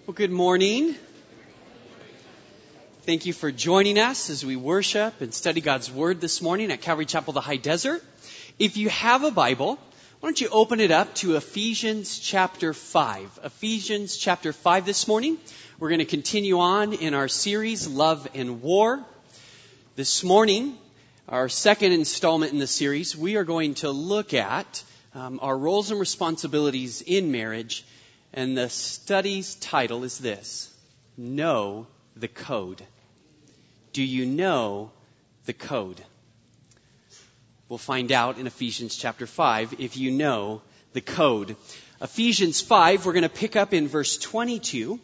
Well, good morning. Thank you for joining us as we worship and study God's Word this morning at Calvary Chapel, the High Desert. If you have a Bible, why don't you open it up to Ephesians chapter 5. Ephesians chapter 5 this morning. We're going to continue on in our series, Love and War. This morning, our second installment in the series, we are going to look at our roles and responsibilities in marriage. And the study's title is this: Know the Code. Do you know the code? We'll find out in Ephesians chapter 5 if you know the code. Ephesians 5, we're going to pick up in verse 22.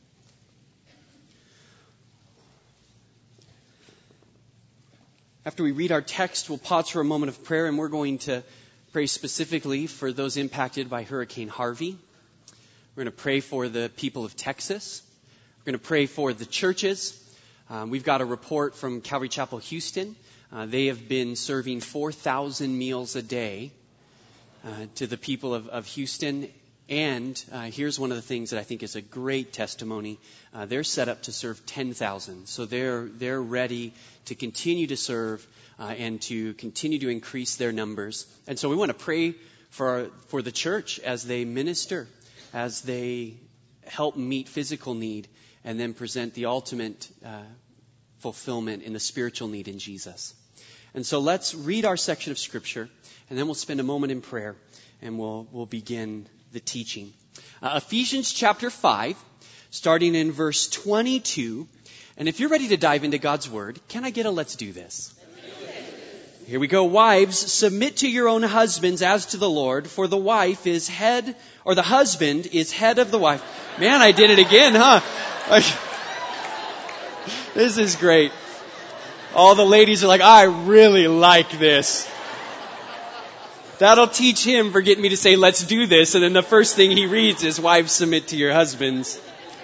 After we read our text, we'll pause for a moment of prayer, and we're going to pray specifically for those impacted by Hurricane Harvey. We're going to pray for the people of Texas. We're going to pray for the churches. We've got a report from Calvary Chapel, Houston. They have been serving 4,000 meals a day to the people of Houston. And here's one of the things that I think is a great testimony. They're set up to serve 10,000. So they're ready to continue to serve and to continue to increase their numbers. And so we want to pray for the church as they minister, as they help meet physical need, and then present the ultimate fulfillment in the spiritual need in Jesus. And so let's read our section of Scripture, and then we'll spend a moment in prayer, and we'll begin the teaching. Ephesians chapter 5, starting in verse 22. And if you're ready to dive into God's Word, can I get a let's do this? Here we go. Wives, submit to your own husbands as to the Lord, for the wife is head, or the husband is head of the wife. Man, I did it again, huh? This is great. All the ladies are like, I really like this. That'll teach him for getting me to say, let's do this. And then the first thing he reads is, wives, submit to your husbands.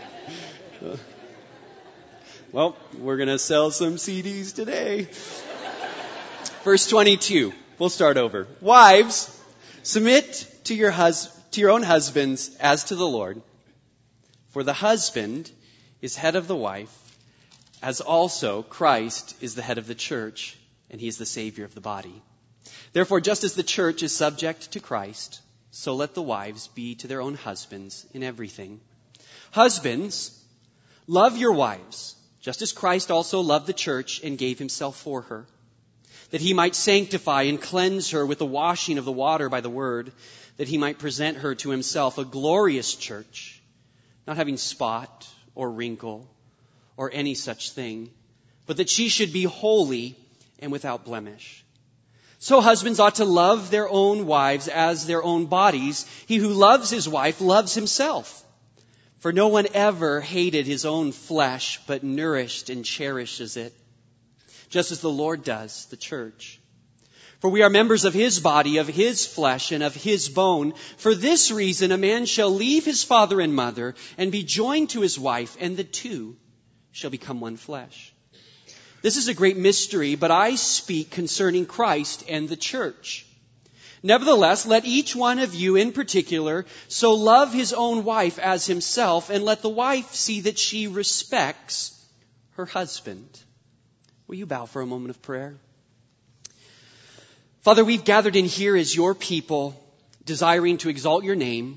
Well, we're going to sell some CDs today. Verse 22, we'll start over. Wives, submit to your own husbands as to the Lord. For the husband is head of the wife, as also Christ is the head of the church, and he is the Savior of the body. Therefore, just as the church is subject to Christ, so let the wives be to their own husbands in everything. Husbands, love your wives, just as Christ also loved the church and gave himself for her, that he might sanctify and cleanse her with the washing of the water by the word, that he might present her to himself a glorious church, not having spot or wrinkle or any such thing, but that she should be holy and without blemish. So husbands ought to love their own wives as their own bodies. He who loves his wife loves himself. For no one ever hated his own flesh, but nourished and cherishes it, just as the Lord does the church. For we are members of his body, of his flesh, and of his bone. For this reason, a man shall leave his father and mother and be joined to his wife, and the two shall become one flesh. This is a great mystery, but I speak concerning Christ and the church. Nevertheless, let each one of you in particular so love his own wife as himself, and let the wife see that she respects her husband. Will you bow for a moment of prayer? Father, we've gathered in here as your people, desiring to exalt your name,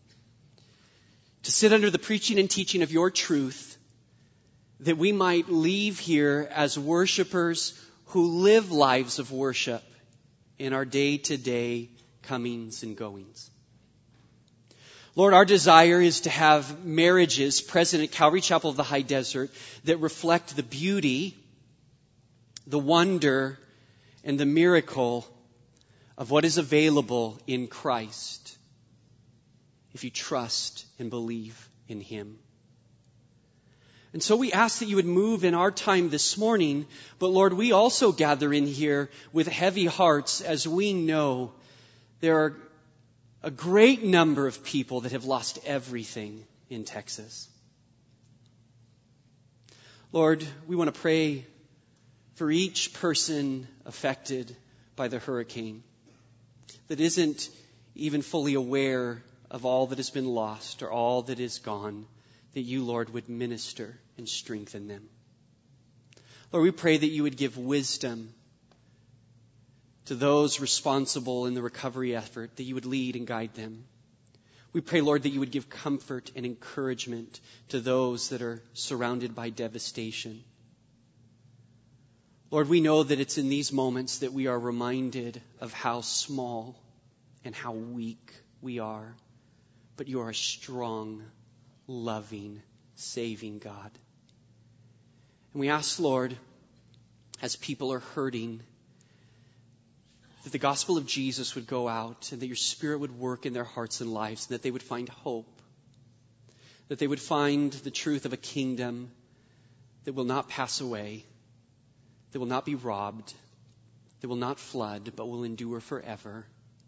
to sit under the preaching and teaching of your truth, that we might leave here as worshipers who live lives of worship in our day-to-day comings and goings. Lord, our desire is to have marriages present at Calvary Chapel of the High Desert that reflect the beauty, the wonder, and the miracle of what is available in Christ if you trust and believe in him. And so we ask that you would move in our time this morning, but Lord, we also gather in here with heavy hearts as we know there are a great number of people that have lost everything in Texas. Lord, we want to pray for each person affected by the hurricane that isn't even fully aware of all that has been lost or all that is gone, that you, Lord, would minister and strengthen them. Lord, we pray that you would give wisdom to those responsible in the recovery effort, that you would lead and guide them. We pray, Lord, that you would give comfort and encouragement to those that are surrounded by devastation. Lord, we know that it's in these moments that we are reminded of how small and how weak we are. But you are a strong, loving, saving God. And we ask, Lord, as people are hurting, that the gospel of Jesus would go out and that your Spirit would work in their hearts and lives, and that they would find hope, that they would find the truth of a kingdom that will not pass away, that will not be robbed, that will not flood, but will endure forever.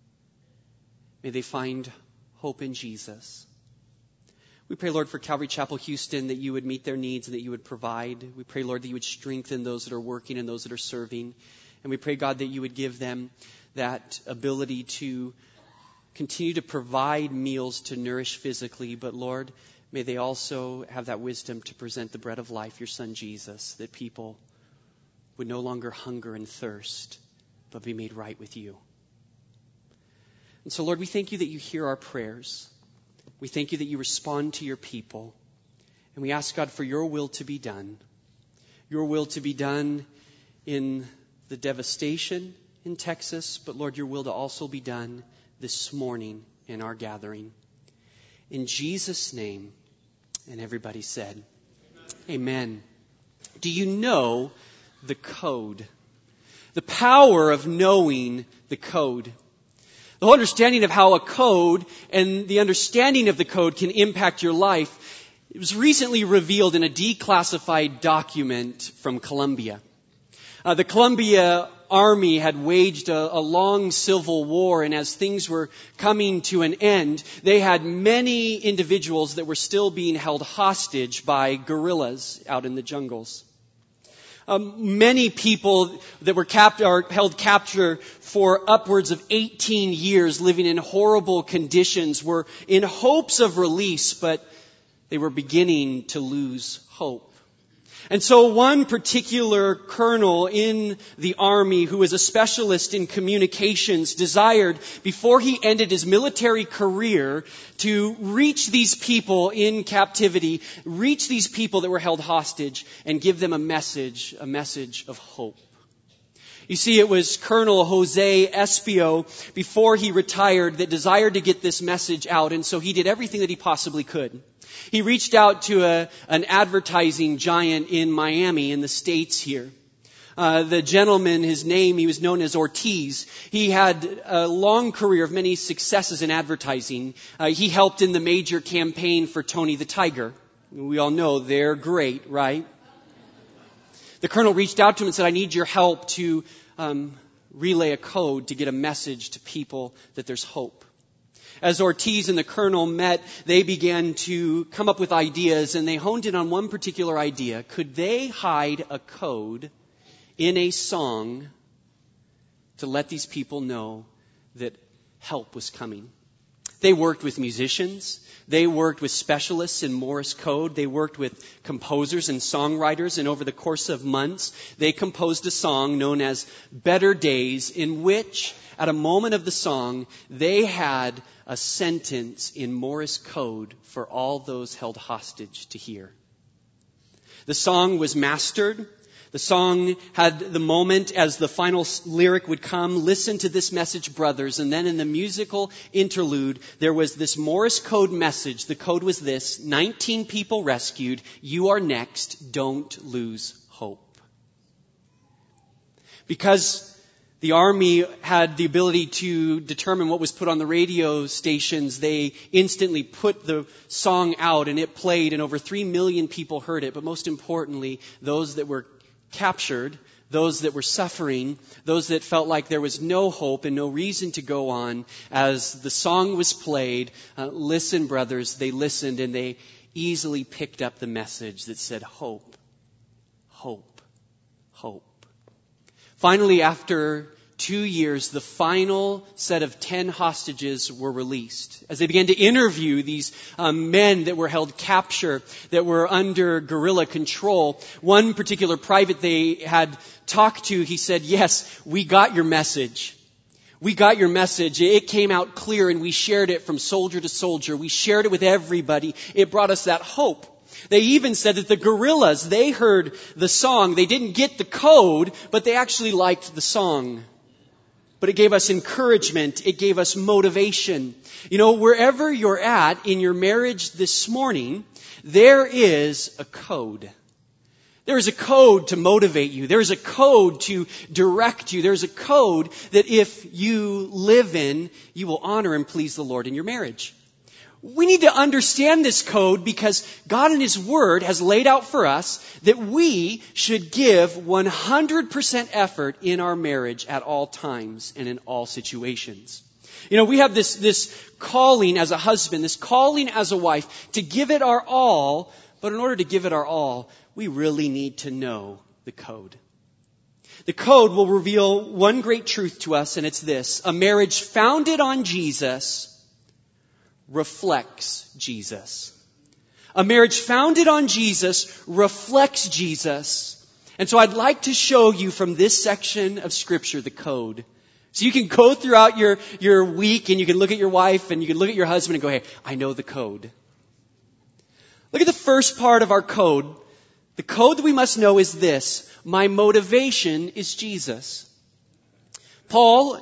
May they find hope in Jesus. We pray, Lord, for Calvary Chapel Houston, that you would meet their needs and that you would provide. We pray, Lord, that you would strengthen those that are working and those that are serving. And we pray, God, that you would give them that ability to continue to provide meals to nourish physically. But, Lord, may they also have that wisdom to present the bread of life, your Son Jesus, that people would no longer hunger and thirst, but be made right with you. And so, Lord, we thank you that you hear our prayers. We thank you that you respond to your people. And we ask, God, for your will to be done. Your will to be done in the devastation in Texas, but Lord, your will to also be done this morning in our gathering. In Jesus' name, and everybody said, Amen. Do you know the code? The power of knowing the code. The whole understanding of how a code and the understanding of the code can impact your life, it was recently revealed in a declassified document from Colombia. The Colombia Army had waged a long civil war, and as things were coming to an end, they had many individuals that were still being held hostage by guerrillas out in the jungles. Many people that were held captive for upwards of 18 years, living in horrible conditions, were in hopes of release, but they were beginning to lose hope. And so one particular colonel in the army, who was a specialist in communications, desired, before he ended his military career, to reach these people in captivity, reach these people that were held hostage, and give them a message of hope. You see, it was Colonel Jose Espio, before he retired, that desired to get this message out, and so he did everything that he possibly could. He reached out to an advertising giant in Miami, in the States here. The gentleman, he was known as Ortiz. He had a long career of many successes in advertising. He helped in the major campaign for Tony the Tiger. We all know they're great, right? The colonel reached out to him and said, I need your help to relay a code to get a message to people that there's hope. As Ortiz and the colonel met, they began to come up with ideas, and they honed in on one particular idea. Could they hide a code in a song to let these people know that help was coming? They worked with musicians. They worked with specialists in Morse code. They worked with composers and songwriters. And over the course of months, they composed a song known as Better Days, in which, at a moment of the song, they had a sentence in Morse code for all those held hostage to hear. The song was mastered. The song had the moment as the final lyric would come, listen to this message, brothers. And then in the musical interlude, there was this Morse code message. The code was this: 19 people rescued. You are next. Don't lose hope. Because the Army had the ability to determine what was put on the radio stations, they instantly put the song out, and it played, and over 3 million people heard it. But most importantly, those that were captured, those that were suffering, those that felt like there was no hope and no reason to go on, as the song was played, listen, brothers, they listened, and they easily picked up the message that said hope, hope, hope. Finally, after 2 years, the final set of 10 hostages were released. As they began to interview these men that were held capture, that were under guerrilla control, one particular private they had talked to, he said, "Yes, we got your message. We got your message. It came out clear and we shared it from soldier to soldier. We shared it with everybody. It brought us that hope." They even said that the guerrillas, they heard the song. They didn't get the code, but they actually liked the song. But it gave us encouragement. It gave us motivation. You know, wherever you're at in your marriage this morning, there is a code. There is a code to motivate you. There is a code to direct you. There's a code that if you live in, you will honor and please the Lord in your marriage. We need to understand this code because God in His Word has laid out for us that we should give 100% effort in our marriage at all times and in all situations. You know, we have this calling as a husband, this calling as a wife to give it our all, but in order to give it our all, we really need to know the code. The code will reveal one great truth to us, and it's this: a marriage founded on Jesus reflects Jesus. A marriage founded on Jesus reflects Jesus. And so I'd like to show you from this section of Scripture the code. So you can go throughout your week and you can look at your wife and you can look at your husband and go, "Hey, I know the code." Look at the first part of our code. The code that we must know is this: my motivation is Jesus. Paul,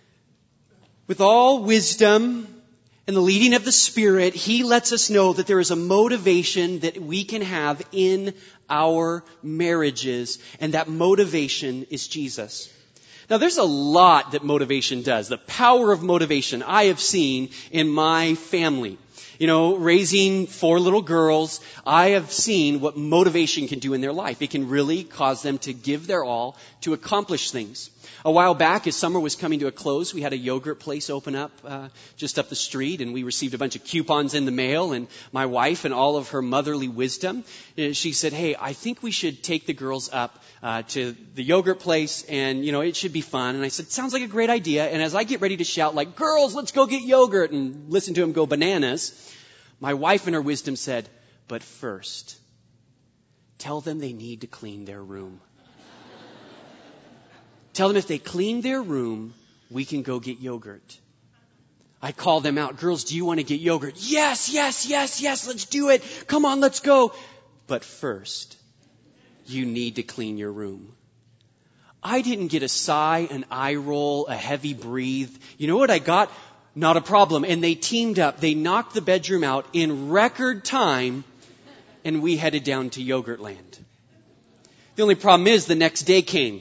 with all wisdom and the leading of the Spirit, he lets us know that there is a motivation that we can have in our marriages, and that motivation is Jesus. Now, there's a lot that motivation does. The power of motivation I have seen in my family. You know, raising 4 little girls, I have seen what motivation can do in their life. It can really cause them to give their all to accomplish things. A while back, as summer was coming to a close, we had a yogurt place open up just up the street, and we received a bunch of coupons in the mail. And my wife, in all of her motherly wisdom, she said, "Hey, I think we should take the girls up to the yogurt place, and, you know, it should be fun." And I said, "Sounds like a great idea." And as I get ready to shout, like, "Girls, let's go get yogurt," and listen to them go bananas, my wife in her wisdom said, "But first, tell them they need to clean their room. Tell them if they clean their room, we can go get yogurt." I call them out. "Girls, do you want to get yogurt?" Yes, let's do it. Come on, let's go. "But first, you need to clean your room." I didn't get a sigh, an eye roll, a heavy breathe. You know what I got? Not a problem. And they teamed up. They knocked the bedroom out in record time, and we headed down to Yogurtland. The only problem is the next day came,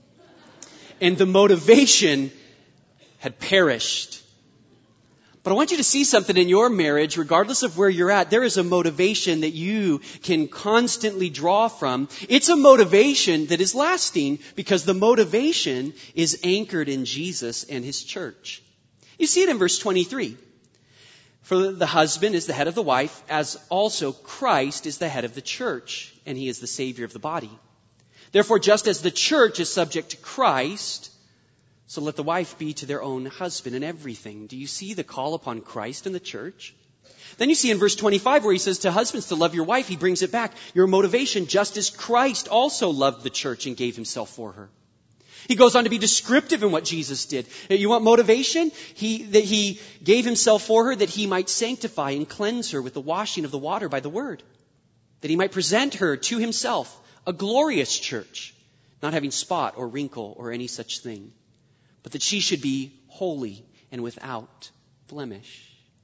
and the motivation had perished. But I want you to see something in your marriage, regardless of where you're at. There is a motivation that you can constantly draw from. It's a motivation that is lasting because the motivation is anchored in Jesus and His church. You see it in verse 23. "For the husband is the head of the wife, as also Christ is the head of the church, and He is the Savior of the body. Therefore, just as the church is subject to Christ, so let the wife be to their own husband in everything." Do you see the call upon Christ and the church? Then you see in verse 25 where he says to husbands to love your wife, he brings it back. Your motivation, just as Christ also loved the church and gave Himself for her. He goes on to be descriptive in what Jesus did. You want motivation? That He gave Himself for her, that He might sanctify and cleanse her with the washing of the water by the word. That He might present her to Himself, a glorious church, not having spot or wrinkle or any such thing, but that she should be holy and without blemish.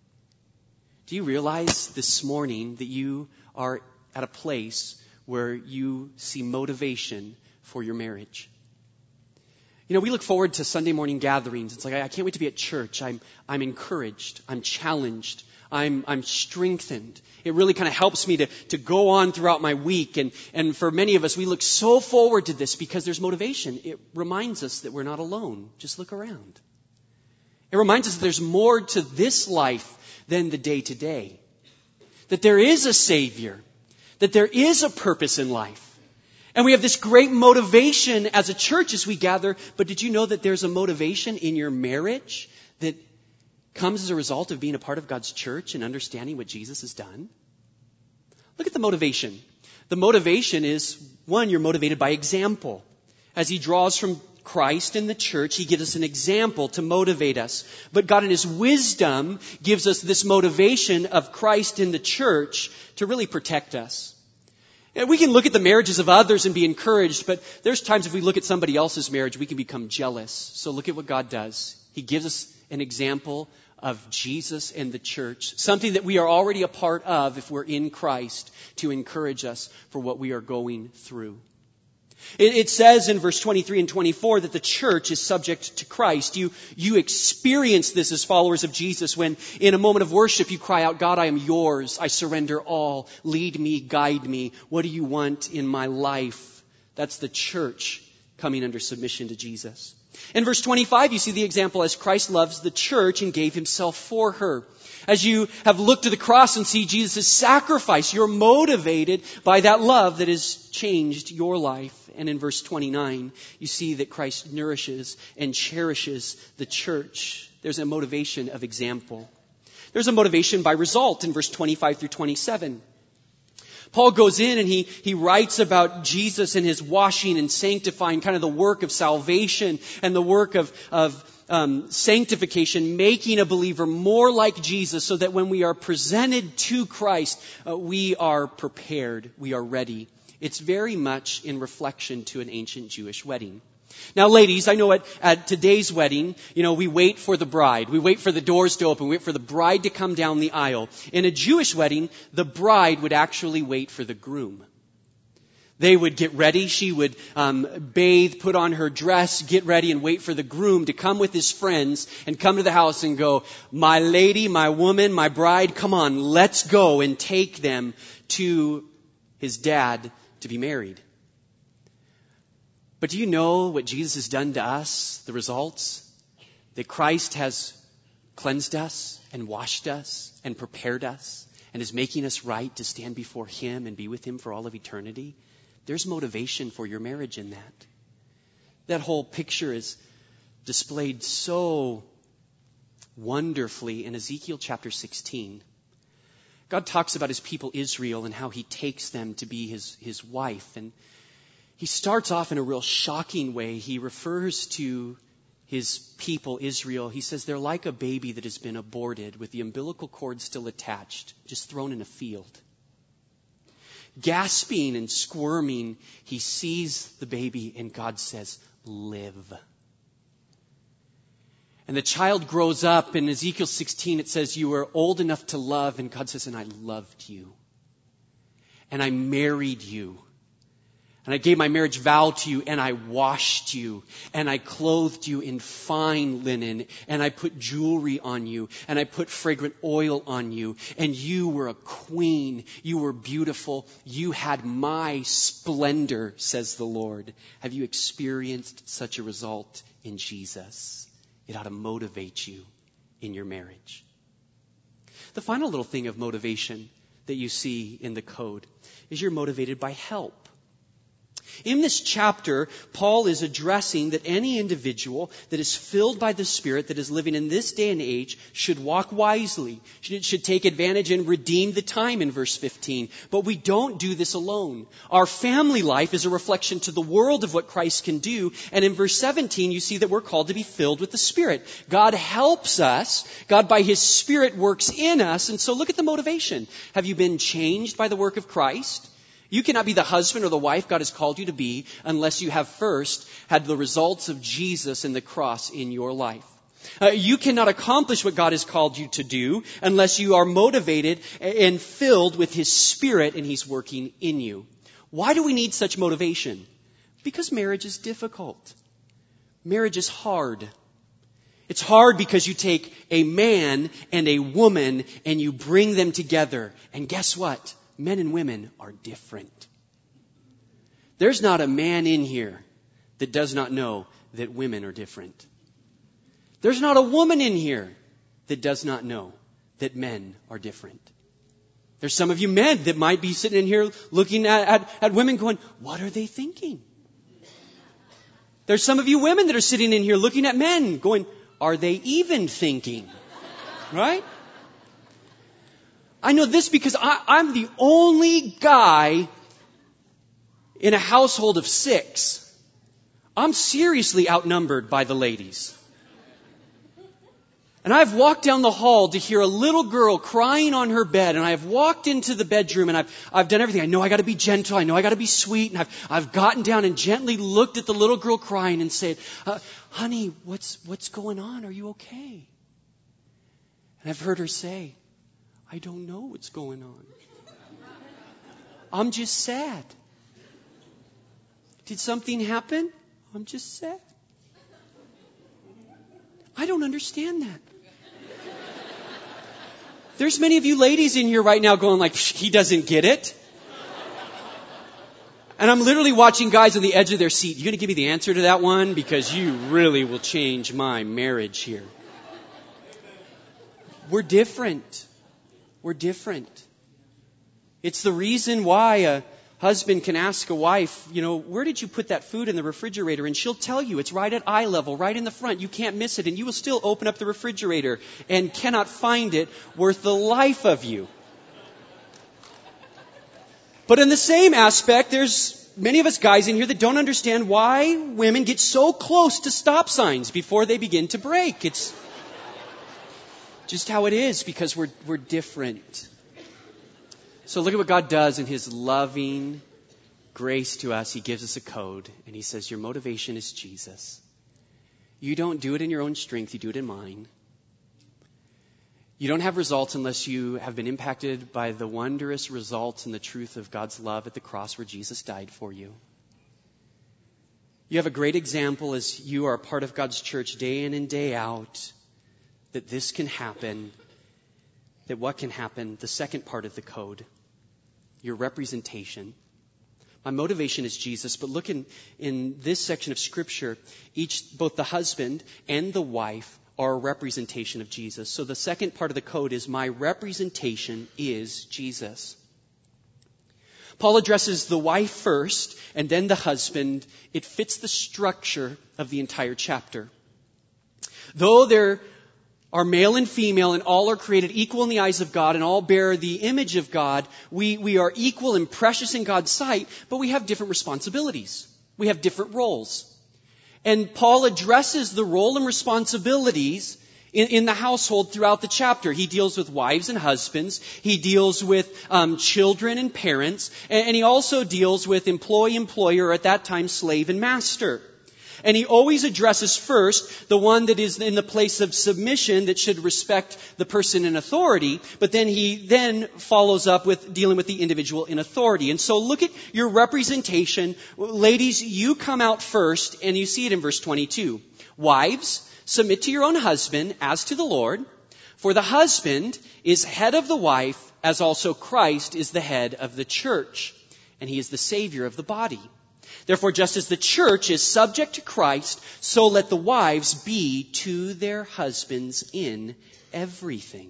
Do you realize this morning that you are at a place where you see motivation for your marriage? You know, we look forward to Sunday morning gatherings. It's like, I can't wait to be at church. I'm encouraged. I'm challenged. I'm strengthened. It really kind of helps me to go on throughout my week. And for many of us, we look so forward to this because there's motivation. It reminds us that we're not alone. Just look around. It reminds us that there's more to this life than the day to day. That there is a Savior. That there is a purpose in life. And we have this great motivation as a church as we gather. But did you know that there's a motivation in your marriage that comes as a result of being a part of God's church and understanding what Jesus has done? Look at the motivation. The motivation is, one, you're motivated by example. As he draws from Christ and the church, he gives us an example to motivate us. But God in his wisdom gives us this motivation of Christ in the church to really protect us. And we can look at the marriages of others and be encouraged, but there's times if we look at somebody else's marriage, we can become jealous. So look at what God does. He gives us an example of Jesus and the church, something that we are already a part of if we're in Christ, to encourage us for what we are going through. It says in verse 23 and 24 that the church is subject to Christ. You experience this as followers of Jesus when in a moment of worship you cry out, God, I am yours. I surrender all. Lead me, guide me. What do you want in my life? That's the church coming under submission to Jesus. In verse 25, you see the example as Christ loves the church and gave himself for her. As you have looked to the cross and see Jesus' sacrifice, you're motivated by that love that has changed your life. And in verse 29, you see that Christ nourishes and cherishes the church. There's a motivation of example. There's a motivation by result in verse 25 through 27. Paul goes in and he writes about Jesus and his washing and sanctifying, kind of the work of salvation and the work of sanctification, making a believer more like Jesus so that when we are presented to Christ, we are prepared, we are ready. It's very much in reflection to an ancient Jewish wedding. Now, ladies, I know at today's wedding, we wait for the bride. We wait for the doors to open. We wait for the bride to come down the aisle. In a Jewish wedding, the bride would actually wait for the groom. They would get ready. She would bathe, put on her dress, get ready, and wait for the groom to come with his friends and come to the house and go, my lady, my woman, my bride, come on, let's go, and take them to his dad to be married. But do you know what Jesus has done to us? The results? That Christ has cleansed us and washed us and prepared us and is making us right to stand before him and be with him for all of eternity. There's motivation for your marriage in that. That whole picture is displayed so wonderfully in Ezekiel chapter 16. God talks about his people Israel and how he takes them to be his wife. And he starts off in a real shocking way. He refers to his people Israel. He says they're like a baby that has been aborted with the umbilical cord still attached, just thrown in a field. Gasping and squirming, he sees the baby and God says, live. And the child grows up. In Ezekiel 16, it says, you were old enough to love. And God says, and I loved you. And I married you. And I gave my marriage vow to you. And I washed you. And I clothed you in fine linen. And I put jewelry on you. And I put fragrant oil on you. And you were a queen. You were beautiful. You had my splendor, says the Lord. Have you experienced such a result in Jesus? It ought to motivate you in your marriage. The final little thing of motivation that you see in the code is you're motivated by help. In this chapter, Paul is addressing that any individual that is filled by the Spirit that is living in this day and age should walk wisely, should take advantage and redeem the time in verse 15. But we don't do this alone. Our family life is a reflection to the world of what Christ can do. And in verse 17, you see that we're called to be filled with the Spirit. God helps us. God, by his Spirit, works in us. And so look at the motivation. Have you been changed by the work of Christ? You cannot be the husband or the wife God has called you to be unless you have first had the results of Jesus and the cross in your life. You cannot accomplish what God has called you to do unless you are motivated and filled with his Spirit and he's working in you. Why do we need such motivation? Because marriage is difficult. Marriage is hard. It's hard because you take a man and a woman and you bring them together. And guess what? Men and women are different. There's not a man in here that does not know that women are different. There's not a woman in here that does not know that men are different. There's some of you men that might be sitting in here looking at women going, what are they thinking? There's some of you women that are sitting in here looking at men going, are they even thinking? Right? I know this because I'm the only guy in a household of 6. I'm seriously outnumbered by the ladies. And I've walked down the hall to hear a little girl crying on her bed, and I've walked into the bedroom, and I've done everything. I know I got to be gentle. I know I got to be sweet, and I've gotten down and gently looked at the little girl crying and said, "Honey, what's going on? Are you okay?" And I've heard her say, "I don't know what's going on. I'm just sad. Did something happen? I'm just sad. I don't understand that." There's many of you ladies in here right now going like, he doesn't get it. And I'm literally watching guys on the edge of their seat. You going to give me the answer to that one? Because you really will change my marriage here. We're different. We're different. It's the reason why a husband can ask a wife, where did you put that food in the refrigerator? And she'll tell you it's right at eye level, right in the front. You can't miss it. And you will still open up the refrigerator and cannot find it worth the life of you. But in the same aspect, there's many of us guys in here that don't understand why women get so close to stop signs before they begin to brake. It's just how it is because we're different. So look at what God does in His loving grace to us. He gives us a code, and He says, your motivation is Jesus. You don't do it in your own strength. You do it in mine. You don't have results unless you have been impacted by the wondrous results and the truth of God's love at the cross where Jesus died for you. You have a great example as you are a part of God's church day in and day out that this can happen, that what can happen, the second part of the code, your representation. My motivation is Jesus, but look in this section of Scripture, both the husband and the wife are a representation of Jesus. So the second part of the code is my representation is Jesus. Paul addresses the wife first and then the husband. It fits the structure of the entire chapter. Though there are male and female, and all are created equal in the eyes of God, and all bear the image of God. We are equal and precious in God's sight, but we have different responsibilities. We have different roles. And Paul addresses the role and responsibilities in the household throughout the chapter. He deals with wives and husbands. He deals with children and parents. And he also deals with employee, employer, or at that time, slave and master. And he always addresses first the one that is in the place of submission that should respect the person in authority, but then he follows up with dealing with the individual in authority. And so look at your representation. Ladies, you come out first, and you see it in verse 22. Wives, submit to your own husband as to the Lord, for the husband is head of the wife, as also Christ is the head of the church, and he is the Savior of the body. Therefore, just as the church is subject to Christ, so let the wives be to their husbands in everything.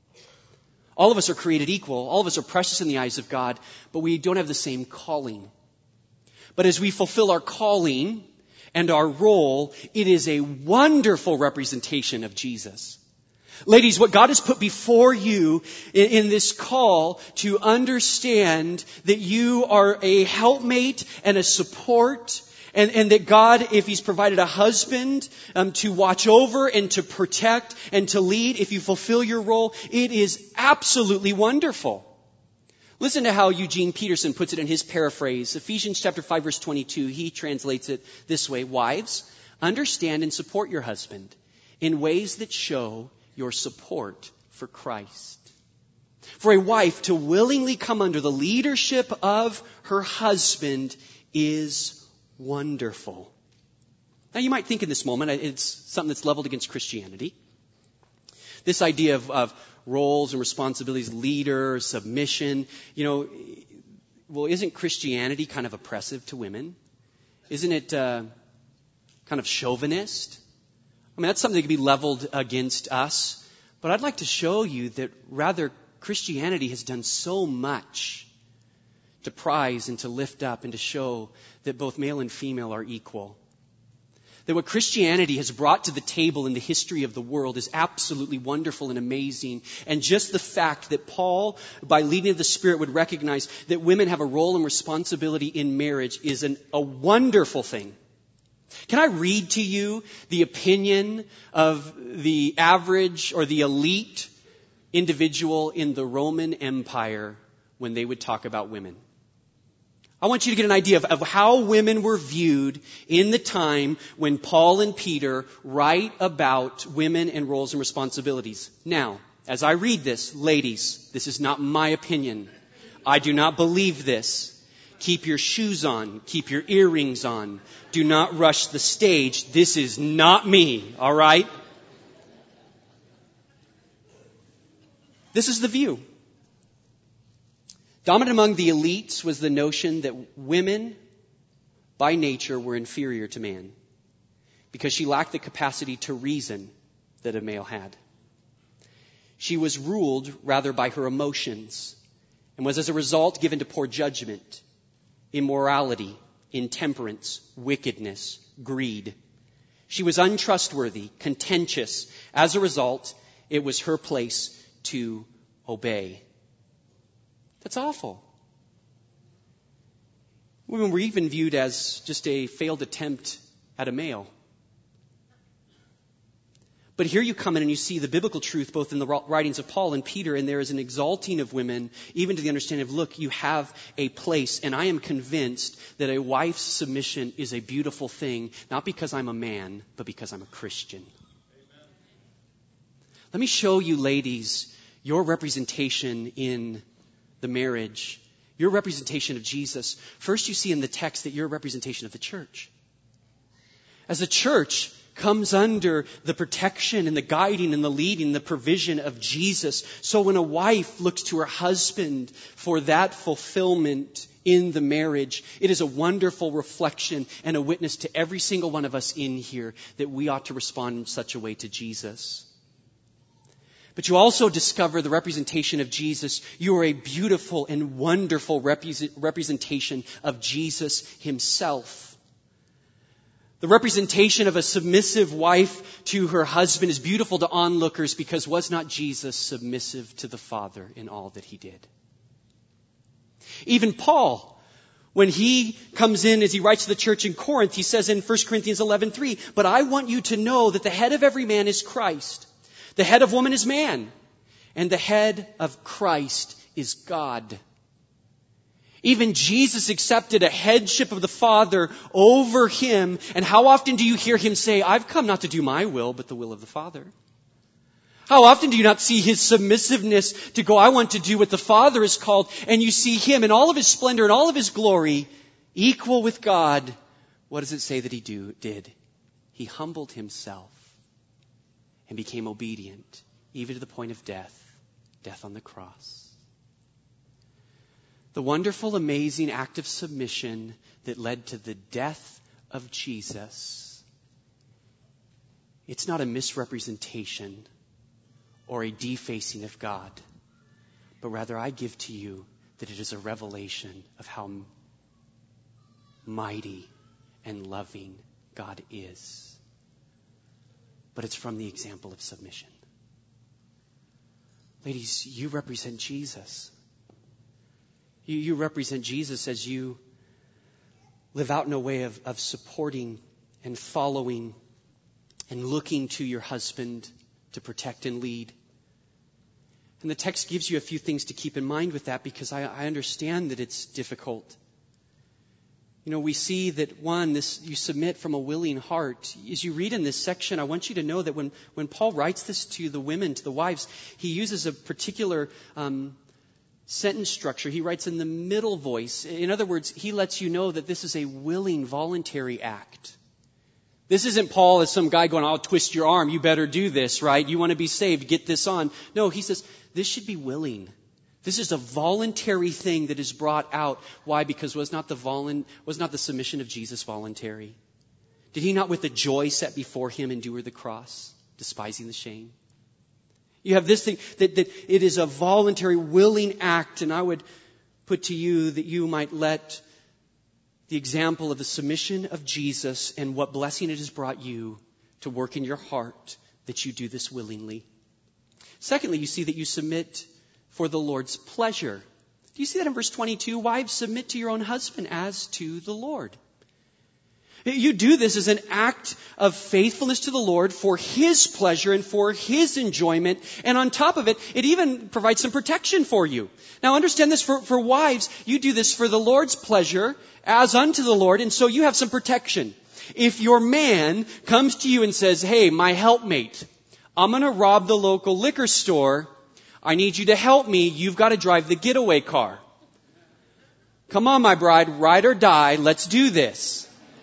All of us are created equal. All of us are precious in the eyes of God, but we don't have the same calling. But as we fulfill our calling and our role, it is a wonderful representation of Jesus. Ladies, what God has put before you in this call to understand that you are a helpmate and a support, and that God, if He's provided a husband to watch over and to protect and to lead, if you fulfill your role, it is absolutely wonderful. Listen to how Eugene Peterson puts it in his paraphrase. Ephesians chapter 5, verse 22, he translates it this way. Wives, understand and support your husband in ways that show your support for Christ. For a wife to willingly come under the leadership of her husband is wonderful. Now you might think in this moment it's something that's leveled against Christianity. This idea of roles and responsibilities, leader, submission, isn't Christianity kind of oppressive to women? Isn't it kind of chauvinist? I mean, that's something that can be leveled against us. But I'd like to show you that rather Christianity has done so much to prize and to lift up and to show that both male and female are equal. That what Christianity has brought to the table in the history of the world is absolutely wonderful and amazing. And just the fact that Paul, by leading of the Spirit, would recognize that women have a role and responsibility in marriage is a wonderful thing. Can I read to you the opinion of the average or the elite individual in the Roman Empire when they would talk about women? I want you to get an idea of how women were viewed in the time when Paul and Peter write about women and roles and responsibilities. Now, as I read this, ladies, this is not my opinion. I do not believe this. Keep your shoes on. Keep your earrings on. Do not rush the stage. This is not me, all right? This is the view. Dominant among the elites was the notion that women, by nature, were inferior to man because she lacked the capacity to reason that a male had. She was ruled rather by her emotions and was as a result given to poor judgment, immorality, intemperance, wickedness, greed. She was untrustworthy, contentious. As a result, it was her place to obey. That's awful. Women were even viewed as just a failed attempt at a male. But here you come in and you see the biblical truth both in the writings of Paul and Peter, and there is an exalting of women, even to the understanding of, look, you have a place. And I am convinced that a wife's submission is a beautiful thing, not because I'm a man, but because I'm a Christian. Amen. Let me show you, ladies, your representation in the marriage, your representation of Jesus. First, you see in the text that you're a representation of the church. As the church comes under the protection and the guiding and the leading, the provision of Jesus. So when a wife looks to her husband for that fulfillment in the marriage, it is a wonderful reflection and a witness to every single one of us in here that we ought to respond in such a way to Jesus. But you also discover the representation of Jesus. You are a beautiful and wonderful representation of Jesus himself. The representation of a submissive wife to her husband is beautiful to onlookers because was not Jesus submissive to the Father in all that he did? Even Paul, when he comes in as he writes to the church in Corinth, he says in 1 Corinthians 11:3, "But I want you to know that the head of every man is Christ. The head of woman is man, and the head of Christ is God." Even Jesus accepted a headship of the Father over him. And how often do you hear him say, "I've come not to do my will, but the will of the Father"? How often do you not see his submissiveness to go, "I want to do what the Father is called," and you see him in all of his splendor and all of his glory, equal with God. What does it say that he did? He humbled himself and became obedient, even to the point of death on the cross. The wonderful, amazing act of submission that led to the death of Jesus, it's not a misrepresentation or a defacing of God, but rather I give to you that it is a revelation of how mighty and loving God is. But it's from the example of submission. Ladies, you represent Jesus. You represent Jesus as you live out in a way of supporting and following and looking to your husband to protect and lead. And the text gives you a few things to keep in mind with that, because I understand that it's difficult. You know, we see that you submit from a willing heart. As you read in this section, I want you to know that when Paul writes this to the women, to the wives, he uses a particular sentence structure. He writes in the middle voice. In other words, he lets you know that this is a willing, voluntary act. This isn't Paul as some guy going, "I'll twist your arm. You better do this, right? You want to be saved. Get this on." No, he says, this should be willing. This is a voluntary thing that is brought out. Why? Because was not the submission of Jesus voluntary? Did he not with the joy set before him endure the cross, despising the shame? You have this thing that it is a voluntary, willing act. And I would put to you that you might let the example of the submission of Jesus and what blessing it has brought you to work in your heart, that you do this willingly. Secondly, you see that you submit for the Lord's pleasure. Do you see that in verse 22? Wives, submit to your own husband as to the Lord. You do this as an act of faithfulness to the Lord for His pleasure and for His enjoyment. And on top of it, it even provides some protection for you. Now understand this, for wives, you do this for the Lord's pleasure as unto the Lord, and so you have some protection. If your man comes to you and says, hey, my helpmate, I'm going to rob the local liquor store. I need you to help me. You've got to drive the getaway car. Come on, my bride, ride or die. Let's do this.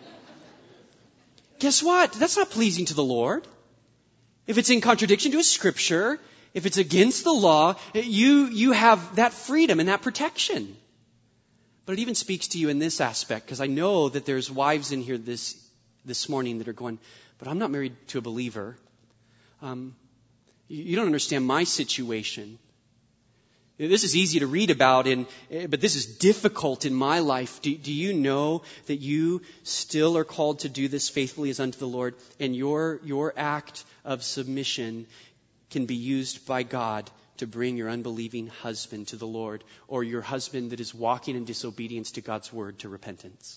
Guess what? That's not pleasing to the Lord. If it's in contradiction to a scripture, if it's against the law, you have that freedom and that protection. But it even speaks to you in this aspect, because I know that there's wives in here this morning that are going, but I'm not married to a believer. You don't understand my situation. This is easy to read about, but this is difficult in my life. Do you know that you still are called to do this faithfully as unto the Lord? And your act of submission can be used by God to bring your unbelieving husband to the Lord, or your husband that is walking in disobedience to God's word to repentance.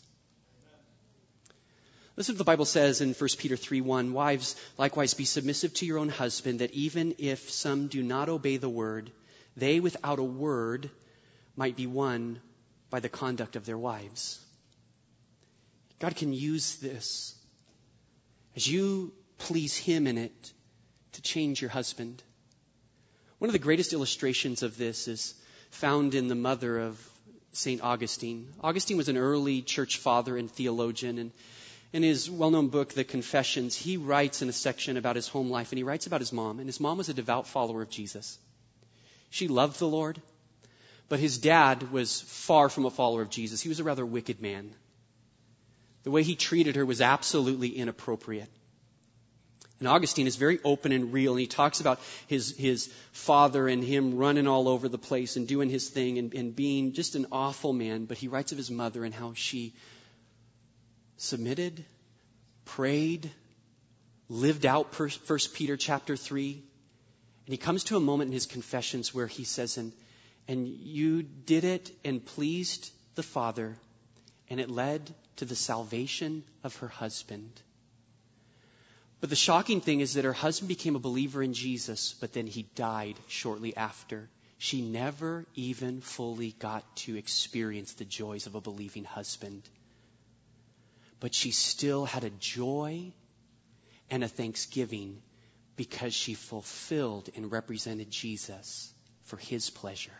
Listen to what the Bible says in 1 Peter 3:1. Wives, likewise be submissive to your own husband, that even if some do not obey the word, they without a word might be won by the conduct of their wives. God can use this as you please Him in it to change your husband. One of the greatest illustrations of this is found in the mother of St. Augustine. Augustine was an early church father and theologian, and in his well-known book, The Confessions, he writes in a section about his home life, and he writes about his mom. And his mom was a devout follower of Jesus. She loved the Lord, but his dad was far from a follower of Jesus. He was a rather wicked man. The way he treated her was absolutely inappropriate. And Augustine is very open and real, and he talks about his father and him running all over the place and doing his thing and being just an awful man. But he writes of his mother and how she submitted, prayed, lived out 1 Peter chapter 3. And he comes to a moment in his confessions where he says, and you did it and pleased the Father, and it led to the salvation of her husband. But the shocking thing is that her husband became a believer in Jesus, but then he died shortly after. She never even fully got to experience the joys of a believing husband. But she still had a joy and a thanksgiving because she fulfilled and represented Jesus for His pleasure.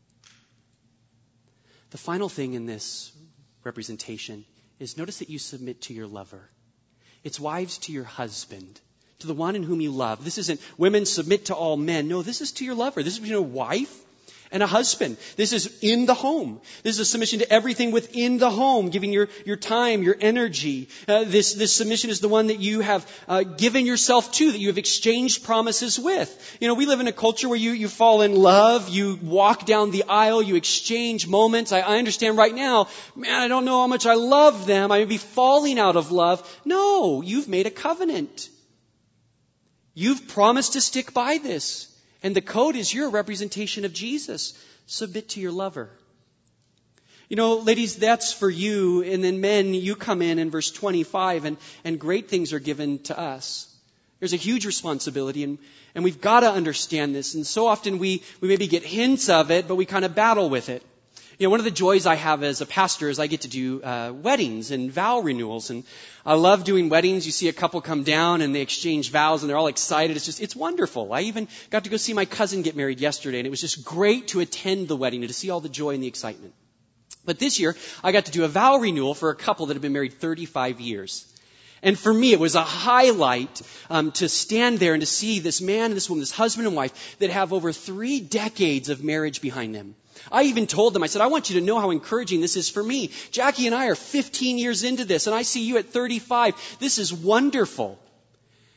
The final thing in this representation is notice that you submit to your lover. It's wives to your husband, to the one in whom you love. This isn't women submit to all men. No, this is to your lover. This is between a wife and a husband. This is in the home. This is a submission to everything within the home, giving your time, your energy. This submission is the one that you have given yourself to, that you have exchanged promises with. You know, we live in a culture where you fall in love, you walk down the aisle, you exchange moments. I understand right now, man, I don't know how much I love them. I may be falling out of love. No, you've made a covenant. You've promised to stick by this. And the code is your representation of Jesus. Submit to your lover. You know, ladies, that's for you. And then men, you come in verse 25 and great things are given to us. There's a huge responsibility and we've got to understand this. And so often we maybe get hints of it, but we kind of battle with it. You know, one of the joys I have as a pastor is I get to do weddings and vow renewals. And I love doing weddings. You see a couple come down and they exchange vows and they're all excited. It's wonderful. I even got to go see my cousin get married yesterday, and it was just great to attend the wedding and to see all the joy and the excitement. But this year, I got to do a vow renewal for a couple that have been married 35 years. And for me, it was a highlight to stand there and to see this man and this woman, this husband and wife, that have over 3 decades of marriage behind them. I even told them, I said, I want you to know how encouraging this is for me. Jackie and I are 15 years into this, and I see you at 35. This is wonderful.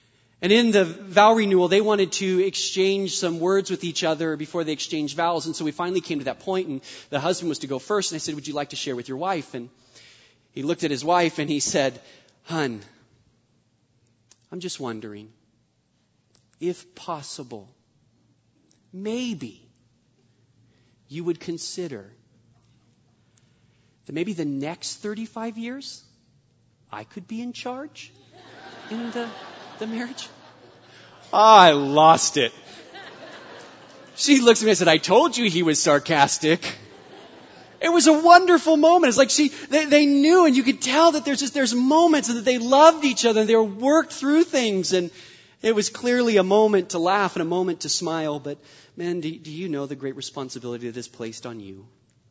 And in the vow renewal, they wanted to exchange some words with each other before they exchanged vows. And so we finally came to that point, and the husband was to go first. And I said, would you like to share with your wife? And he looked at his wife and he said, "Hun, I'm just wondering, if possible, maybe you would consider that maybe the next 35 years I could be in charge in the marriage." I lost it. She looks at me and said, "I told you he was sarcastic." It was a wonderful moment. It's like they knew, and you could tell that there's moments and that they loved each other and they worked through things, and it was clearly a moment to laugh and a moment to smile. But man, do you know the great responsibility that is placed on you?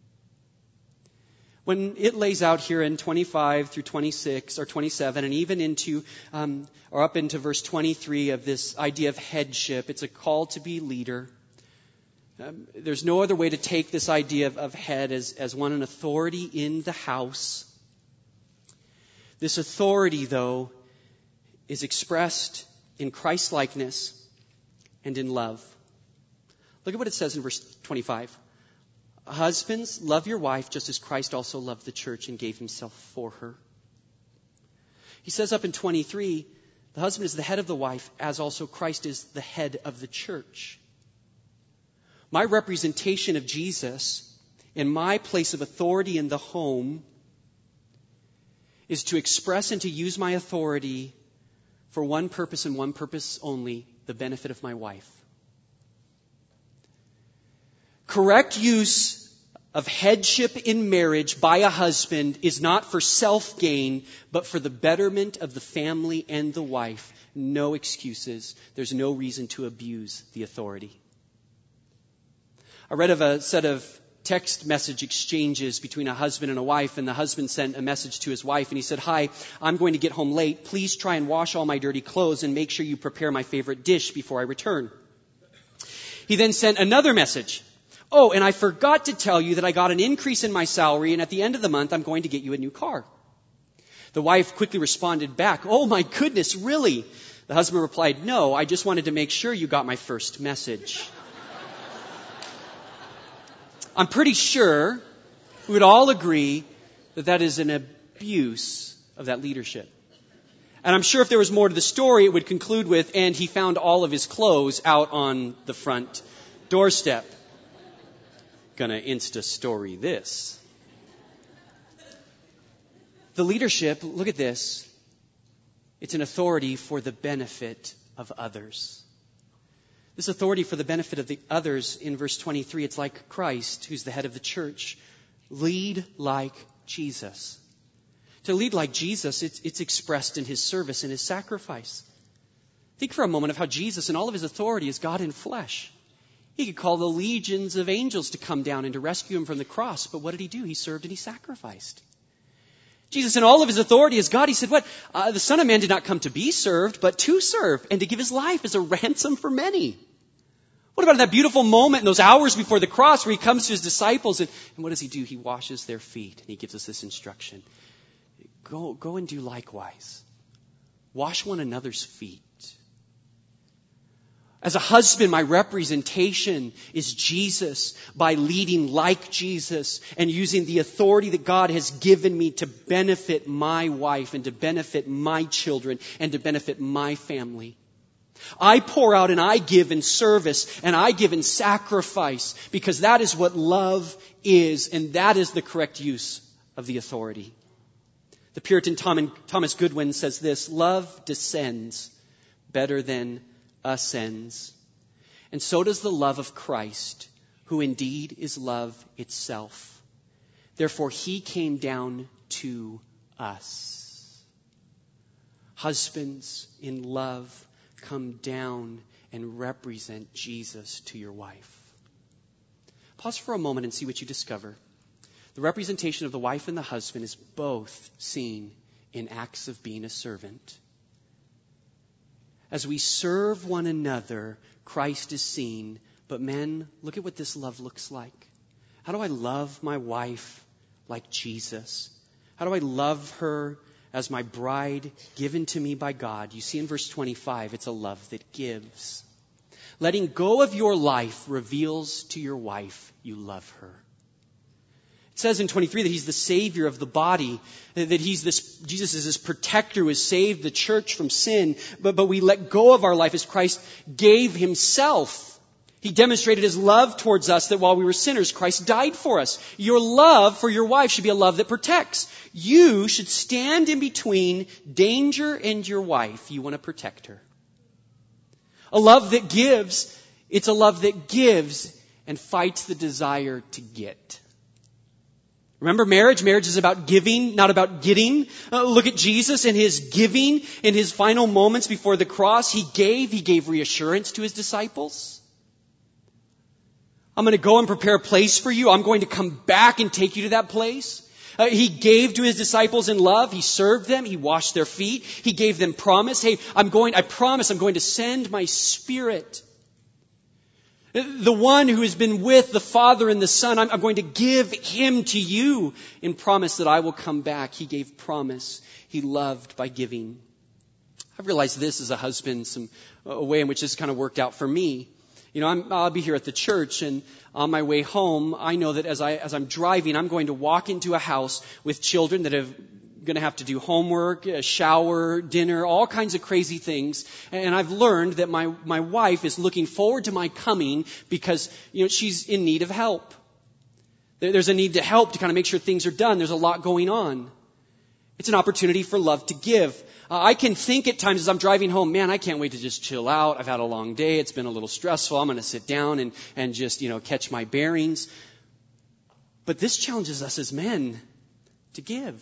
When it lays out here in 25 through 26 or 27 and even into or up into verse 23 of this idea of headship, it's a call to be leader. There's no other way to take this idea of head as one, an authority in the house. This authority, though, is expressed in Christ-likeness and in love. Look at what it says in verse 25. "Husbands, love your wife just as Christ also loved the church and gave himself for her." He says up in 23, the husband is the head of the wife, as also Christ is the head of the church. My representation of Jesus in my place of authority in the home is to express and to use my authority for one purpose and one purpose only, the benefit of my wife. Correct use of headship in marriage by a husband is not for self-gain, but for the betterment of the family and the wife. No excuses. There's no reason to abuse the authority. I read of a set of text message exchanges between a husband and a wife, and the husband sent a message to his wife, and he said, "Hi, I'm going to get home late. Please try and wash all my dirty clothes and make sure you prepare my favorite dish before I return." He then sent another message. "Oh, and I forgot to tell you that I got an increase in my salary, and at the end of the month, I'm going to get you a new car." The wife quickly responded back, "Oh my goodness, really?" The husband replied, "No, I just wanted to make sure you got my first message." I'm pretty sure we would all agree that that is an abuse of that leadership. And I'm sure if there was more to the story, it would conclude with, "And he found all of his clothes out on the front doorstep." Gonna Insta story this. The leadership, look at this. It's an authority for the benefit of others. This authority for the benefit of the others in verse 23, it's like Christ, who's the head of the church. Lead like Jesus. To lead like Jesus, it's expressed in his service and his sacrifice. Think for a moment of how Jesus, in all of his authority, is God in flesh. He could call the legions of angels to come down and to rescue him from the cross. But what did he do? He served and he sacrificed. Jesus, in all of his authority as God, he said, the Son of Man did not come to be served, but to serve and to give his life as a ransom for many. What about that beautiful moment in those hours before the cross where he comes to his disciples and what does he do? He washes their feet and he gives us this instruction. Go and do likewise. Wash one another's feet. As a husband, my representation is Jesus by leading like Jesus and using the authority that God has given me to benefit my wife and to benefit my children and to benefit my family. I pour out and I give in service and I give in sacrifice because that is what love is, and that is the correct use of the authority. The Puritan Thomas Goodwin says this: "Love descends better than ascends. And so does the love of Christ, who indeed is love itself. Therefore, he came down to us." Husbands, in love, come down and represent Jesus to your wife. Pause for a moment and see what you discover. The representation of the wife and the husband is both seen in acts of being a servant. As we serve one another, Christ is seen. But men, look at what this love looks like. How do I love my wife like Jesus? How do I love her as my bride given to me by God. You see in verse 25, it's a love that gives. Letting go of your life reveals to your wife you love her. It says in 23 that he's the savior of the body, that Jesus is this protector who has saved the church from sin, but we let go of our life as Christ gave himself. He demonstrated his love towards us that while we were sinners, Christ died for us. Your love for your wife should be a love that protects. You should stand in between danger and your wife. You want to protect her. A love that gives, it's a love that gives and fights the desire to get. Remember marriage? Marriage is about giving, not about getting. Look at Jesus and his giving in his final moments before the cross. He gave reassurance to his disciples. I'm going to go and prepare a place for you. I'm going to come back and take you to that place. He gave to his disciples in love. He served them. He washed their feet. He gave them promise. Hey, I promise I'm going to send my Spirit. The one who has been with the Father and the Son, I'm going to give him to you in promise that I will come back. He gave promise. He loved by giving. I've realized this as a husband, a way in which this kind of worked out for me. You know, I'll be here at the church, and on my way home, I know that as I'm driving, I'm going to walk into a house with children that are going to have to do homework, shower, dinner, all kinds of crazy things. And I've learned that my wife is looking forward to my coming because, you know, she's in need of help. There's a need to help to kind of make sure things are done. There's a lot going on. It's an opportunity for love to give. I can think at times as I'm driving home, man, I can't wait to just chill out. I've had a long day. It's been a little stressful. I'm going to sit down and just, you know, catch my bearings. But this challenges us as men to give.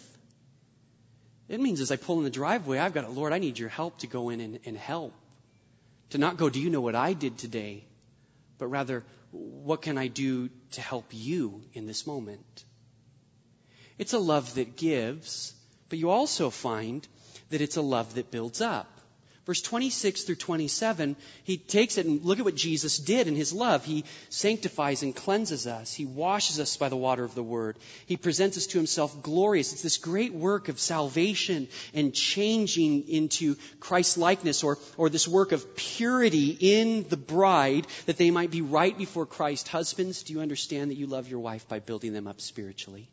It means as I pull in the driveway, I've got Lord, I need your help to go in and help. To not go, do you know what I did today? But rather, what can I do to help you in this moment? It's a love that gives, but you also find that it's a love that builds up. Verse 26 through 27, he takes it and look at what Jesus did in his love. He sanctifies and cleanses us. He washes us by the water of the word. He presents us to himself glorious. It's this great work of salvation and changing into Christ's likeness, or this work of purity in the bride that they might be right before Christ. Husbands, do you understand that you love your wife by building them up spiritually?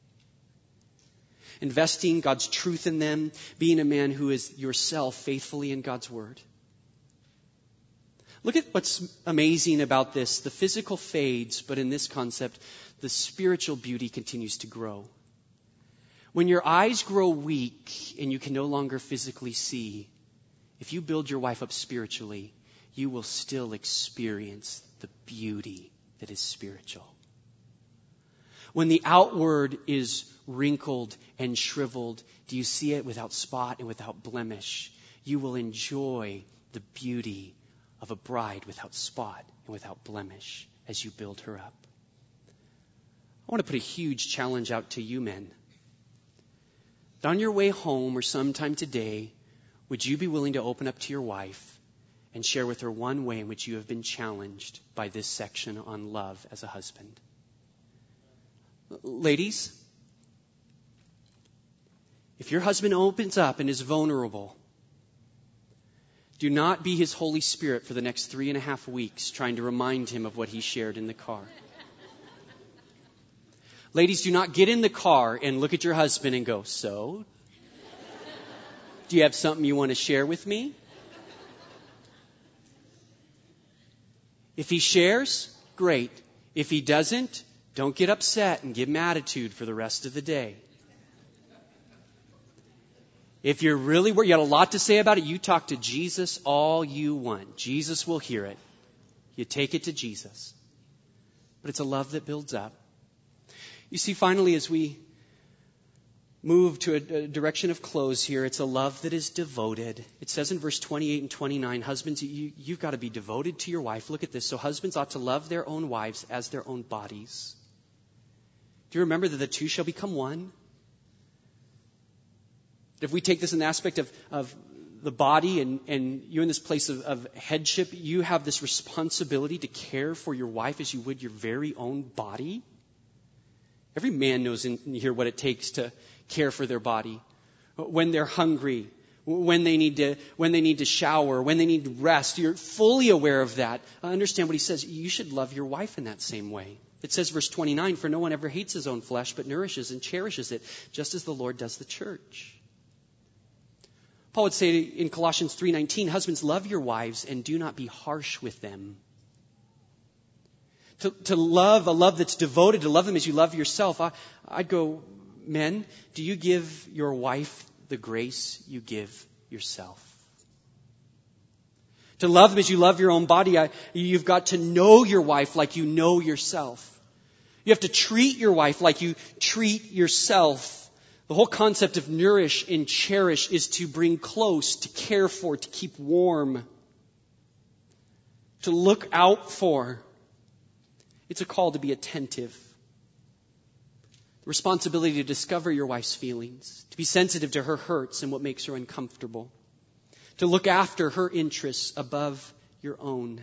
Investing God's truth in them, being a man who is yourself faithfully in God's word. Look at what's amazing about this. The physical fades, but in this concept, the spiritual beauty continues to grow. When your eyes grow weak and you can no longer physically see, if you build your wife up spiritually, you will still experience the beauty that is spiritual. When the outward is wrinkled and shriveled, do you see it without spot and without blemish? You will enjoy the beauty of a bride without spot and without blemish as you build her up. I want to put a huge challenge out to you men. That on your way home or sometime today, would you be willing to open up to your wife and share with her one way in which you have been challenged by this section on love as a husband? Ladies, if your husband opens up and is vulnerable, do not be his Holy Spirit for the next 3.5 weeks trying to remind him of what he shared in the car. Ladies, do not get in the car and look at your husband and go, so? Do you have something you want to share with me? If he shares, great. If he doesn't, don't get upset and give him attitude for the rest of the day. If you're really worried, you got a lot to say about it, you talk to Jesus all you want. Jesus will hear it. You take it to Jesus. But it's a love that builds up. You see, finally, as we move to a direction of close here, it's a love that is devoted. It says in verse 28 and 29, husbands, you've got to be devoted to your wife. Look at this. So husbands ought to love their own wives as their own bodies. Do you remember that the two shall become one? If we take this in the aspect of the body and you in this place of headship, you have this responsibility to care for your wife as you would your very own body. Every man knows in here what it takes to care for their body. when they're hungry, when they need to shower, when they need rest. You're fully aware of that. Understand what he says. You should love your wife in that same way. It says, verse 29, for no one ever hates his own flesh, but nourishes and cherishes it, just as the Lord does the church. Paul would say in Colossians 3:19, husbands, love your wives and do not be harsh with them. To love, a love that's devoted, to love them as you love yourself. I'd go, men, do you give your wife the grace you give yourself? To love them as you love your own body, you've got to know your wife like you know yourself. You have to treat your wife like you treat yourself. The whole concept of nourish and cherish is to bring close, to care for, to keep warm, to look out for. It's a call to be attentive. The responsibility to discover your wife's feelings, to be sensitive to her hurts and what makes her uncomfortable, to look after her interests above your own.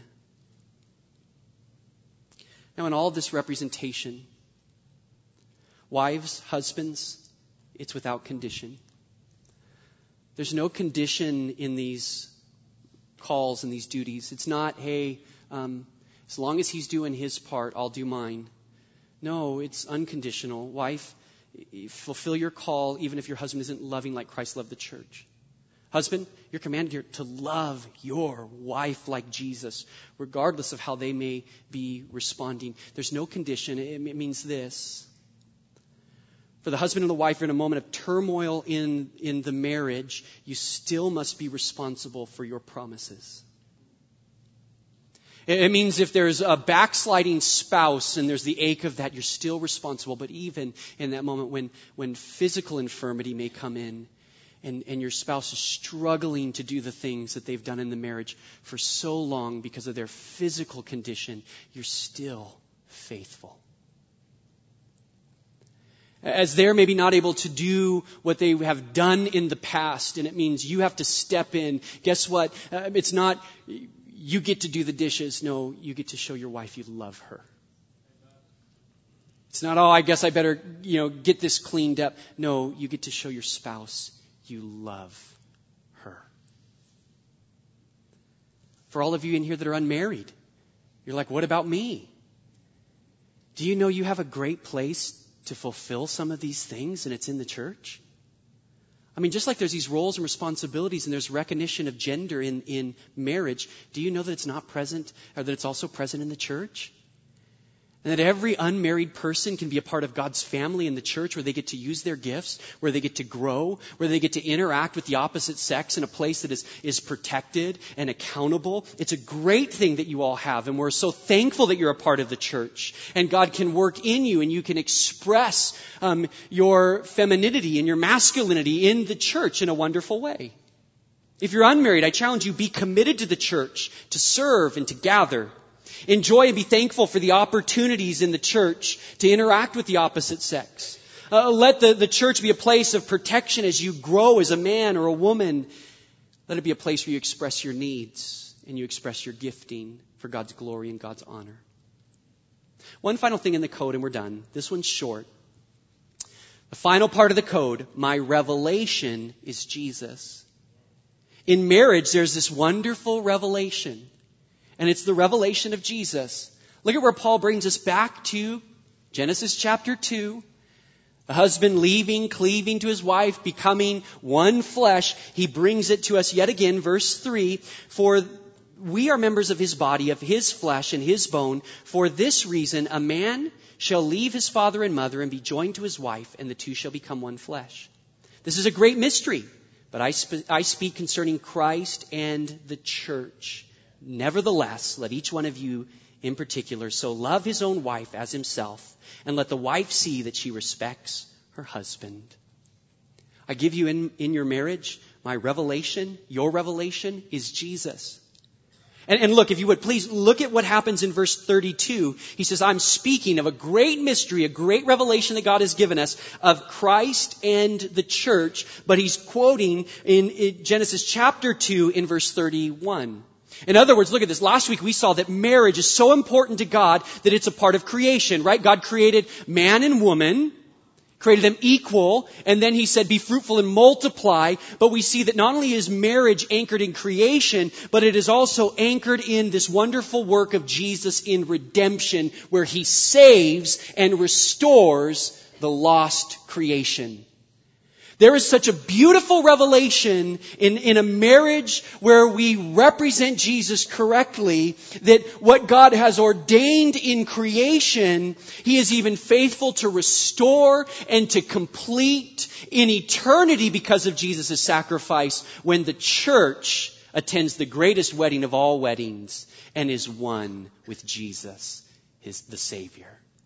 Now, in all this representation, wives, husbands, it's without condition. There's no condition in these calls and these duties. It's not, hey, as long as he's doing his part, I'll do mine. No, it's unconditional. Wife, fulfill your call even if your husband isn't loving like Christ loved the church. Husband, you're commanded to love your wife like Jesus, regardless of how they may be responding. There's no condition. It means this. For the husband and the wife are in a moment of turmoil in the marriage. You still must be responsible for your promises. It means if there's a backsliding spouse and there's the ache of that, you're still responsible. But even in that moment when physical infirmity may come in and your spouse is struggling to do the things that they've done in the marriage for so long because of their physical condition, you're still faithful. As they're maybe not able to do what they have done in the past, and it means you have to step in. Guess what? It's not you get to do the dishes. No, you get to show your wife you love her. It's not, I guess I better, get this cleaned up. No, you get to show your spouse you love her. For all of you in here that are unmarried, you're like, what about me? Do you know you have a great place to fulfill some of these things, and it's in the church? I mean, just like there's these roles and responsibilities and there's recognition of gender in marriage, do you know that it's not present, or that it's also present in the church? And that every unmarried person can be a part of God's family in the church, where they get to use their gifts, where they get to grow, where they get to interact with the opposite sex in a place that is protected and accountable. It's a great thing that you all have, and we're so thankful that you're a part of the church. And God can work in you, and you can express your femininity and your masculinity in the church in a wonderful way. If you're unmarried, I challenge you, be committed to the church, to serve and to gather. Enjoy and be thankful for the opportunities in the church to interact with the opposite sex. Let the church be a place of protection as you grow as a man or a woman. Let it be a place where you express your needs and you express your gifting for God's glory and God's honor. One final thing in the code and we're done. This one's short. The final part of the code, my revelation is Jesus. In marriage, there's this wonderful revelation. And it's the revelation of Jesus. Look at where Paul brings us back to Genesis chapter 2. The husband leaving, cleaving to his wife, becoming one flesh. He brings it to us yet again, verse 3. For we are members of his body, of his flesh and his bone. For this reason, a man shall leave his father and mother and be joined to his wife, and the two shall become one flesh. This is a great mystery, but I speak concerning Christ and the church. Nevertheless, let each one of you in particular so love his own wife as himself, and let the wife see that she respects her husband. I give you in your marriage, my revelation, your revelation is Jesus. And look, if you would, please look at what happens in verse 32. He says, I'm speaking of a great mystery, a great revelation that God has given us of Christ and the church, but he's quoting in Genesis chapter 2 in verse 31. In other words, look at this. Last week we saw that marriage is so important to God that it's a part of creation, right? God created man and woman. created them equal, and then he said, be fruitful and multiply. But we see that not only is marriage anchored in creation, but it is also anchored in this wonderful work of Jesus in redemption, where he saves and restores the lost creation. There is such a beautiful revelation in a marriage where we represent Jesus correctly, that what God has ordained in creation, he is even faithful to restore and to complete in eternity because of Jesus' sacrifice, when the church attends the greatest wedding of all weddings and is one with Jesus, the Savior.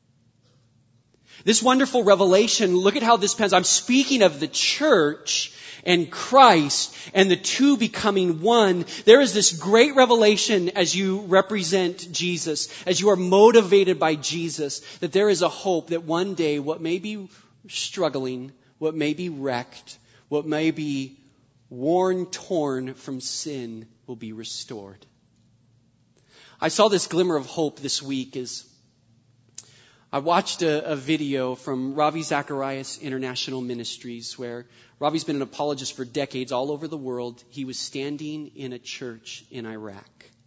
This wonderful revelation, look at how this pans. I'm speaking of the church and Christ and the two becoming one. There is this great revelation as you represent Jesus, as you are motivated by Jesus, that there is a hope that one day what may be struggling, what may be wrecked, what may be worn, torn from sin will be restored. I saw this glimmer of hope this week as I watched a video from Ravi Zacharias International Ministries, where Ravi's been an apologist for decades all over the world. He was standing in a church in Iraq.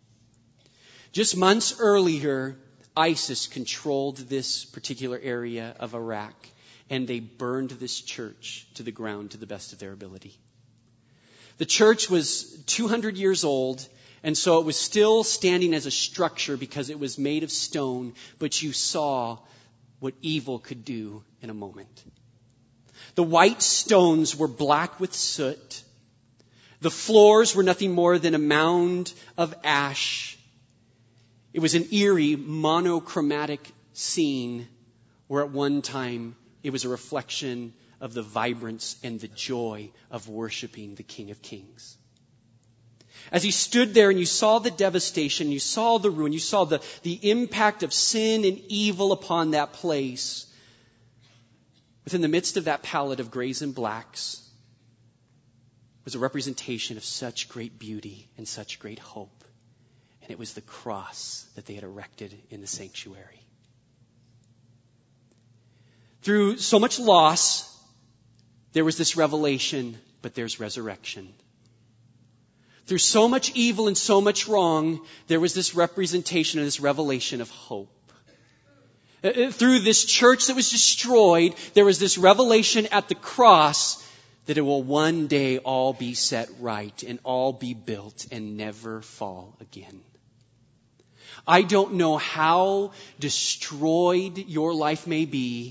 Just months earlier, ISIS controlled this particular area of Iraq, and they burned this church to the ground to the best of their ability. The church was 200 years old, and so it was still standing as a structure because it was made of stone, but you saw what evil could do in a moment. The white stones were black with soot. The floors were nothing more than a mound of ash. It was an eerie, monochromatic scene where at one time it was a reflection of the vibrance and the joy of worshiping the King of Kings. As you stood there and you saw the devastation, you saw the ruin, you saw the impact of sin and evil upon that place, within the midst of that palette of grays and blacks was a representation of such great beauty and such great hope. And it was the cross that they had erected in the sanctuary. Through so much loss, there was this revelation, but there's resurrection. Through so much evil and so much wrong, there was this representation and this revelation of hope. Through this church that was destroyed, there was this revelation at the cross that it will one day all be set right and all be built and never fall again. I don't know how destroyed your life may be,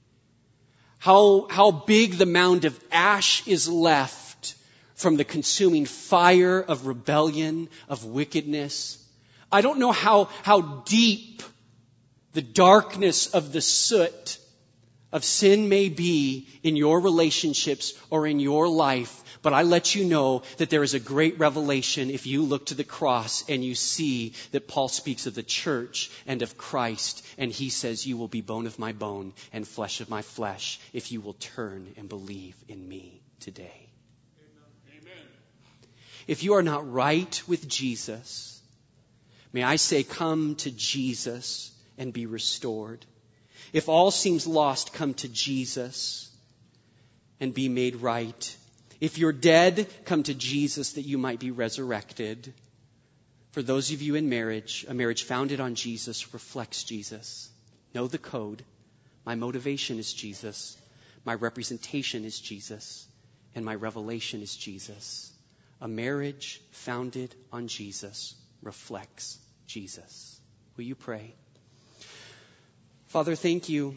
how big the mound of ash is left from the consuming fire of rebellion, of wickedness. I don't know how deep the darkness of the soot of sin may be in your relationships or in your life, but I let you know that there is a great revelation if you look to the cross and you see that Paul speaks of the church and of Christ, and he says, you will be bone of my bone and flesh of my flesh if you will turn and believe in me today. If you are not right with Jesus, may I say, come to Jesus and be restored. If all seems lost, come to Jesus and be made right. If you're dead, come to Jesus that you might be resurrected. For those of you in marriage, a marriage founded on Jesus reflects Jesus. Know the code. My motivation is Jesus. My representation is Jesus. And my revelation is Jesus. A marriage founded on Jesus reflects Jesus. Will you pray? Father, thank you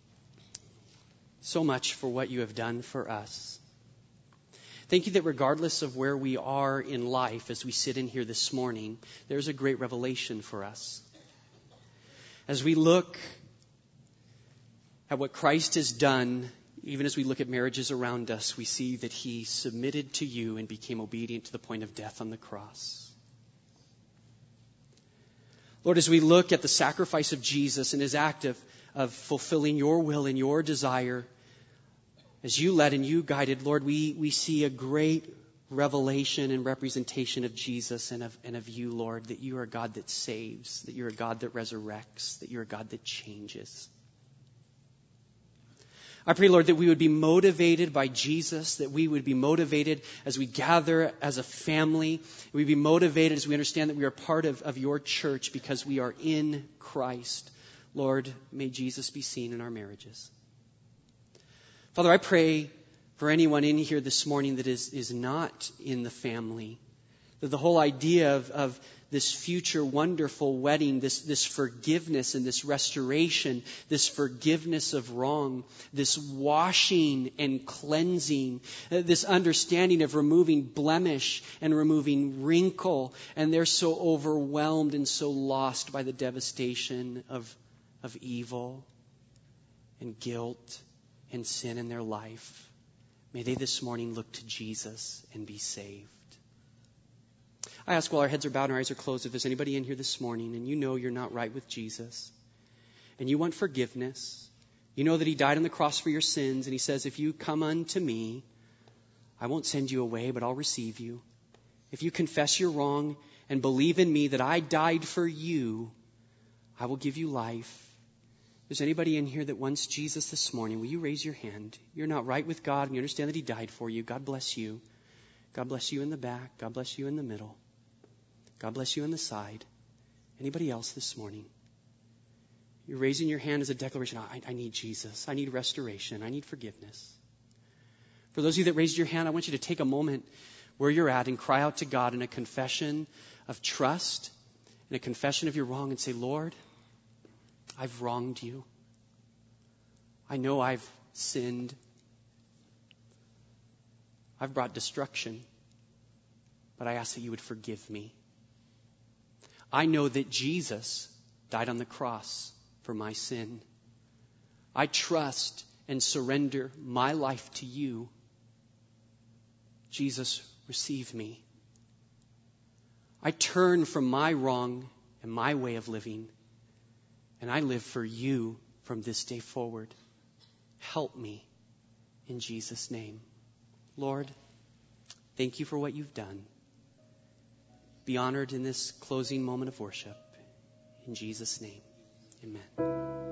so much for what you have done for us. Thank you that regardless of where we are in life as we sit in here this morning, there's a great revelation for us. As we look at what Christ has done, even as we look at marriages around us, we see that he submitted to you and became obedient to the point of death on the cross. Lord, as we look at the sacrifice of Jesus and his act of fulfilling your will and your desire, as you led and you guided, Lord, we see a great revelation and representation of Jesus and of you, Lord, that you are a God that saves, that you're a God that resurrects, that you're a God that changes. I pray, Lord, that we would be motivated by Jesus, that we would be motivated as we gather as a family. We'd be motivated as we understand that we are part of your church because we are in Christ. Lord, may Jesus be seen in our marriages. Father, I pray for anyone in here this morning that is not in the family, that the whole idea of this future wonderful wedding, this forgiveness and this restoration, this forgiveness of wrong, this washing and cleansing, this understanding of removing blemish and removing wrinkle, and they're so overwhelmed and so lost by the devastation of evil and guilt and sin in their life. May they this morning look to Jesus and be saved. I ask while our heads are bowed and our eyes are closed, if there's anybody in here this morning and you know you're not right with Jesus and you want forgiveness, you know that he died on the cross for your sins, and he says, if you come unto me, I won't send you away, but I'll receive you. If you confess you're wrong and believe in me that I died for you, I will give you life. If there's anybody in here that wants Jesus this morning, will you raise your hand? You're not right with God and you understand that he died for you. God bless you. God bless you in the back. God bless you in the middle. God bless you on the side. Anybody else this morning? You're raising your hand as a declaration. I need Jesus. I need restoration. I need forgiveness. For those of you that raised your hand, I want you to take a moment where you're at and cry out to God in a confession of trust and a confession of your wrong and say, Lord, I've wronged you. I know I've sinned. I've brought destruction. But I ask that you would forgive me. I know that Jesus died on the cross for my sin. I trust and surrender my life to you. Jesus, receive me. I turn from my wrong and my way of living, and I live for you from this day forward. Help me in Jesus' name. Lord, thank you for what you've done. Be honored in this closing moment of worship. In Jesus' name, amen.